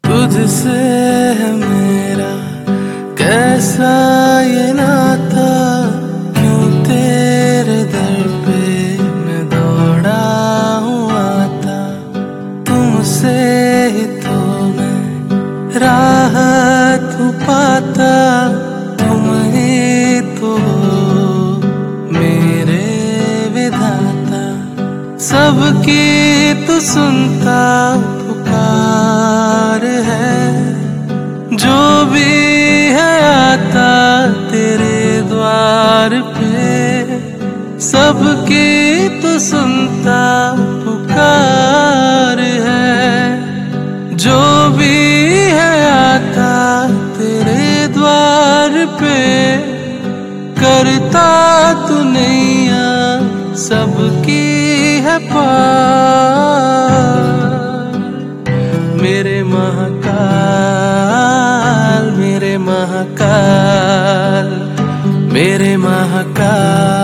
तुझसे है मेरा कैसा ये नाता, क्यों तेरे दर पे मैं दौड़ा हूँ आता। तुमसे ही तो मैं राहत पाता, तुम ही तो मेरे विधाता। सबकी तो सुनता पुकार है, जो भी है आता तेरे द्वार पे। सबकी तो सुनता पुकार है, जो भी है आता तेरे द्वार पे। करता तू नैया सबकी है पार। मेरे महाकाल, मेरे महाकाल, मेरे महाकाल।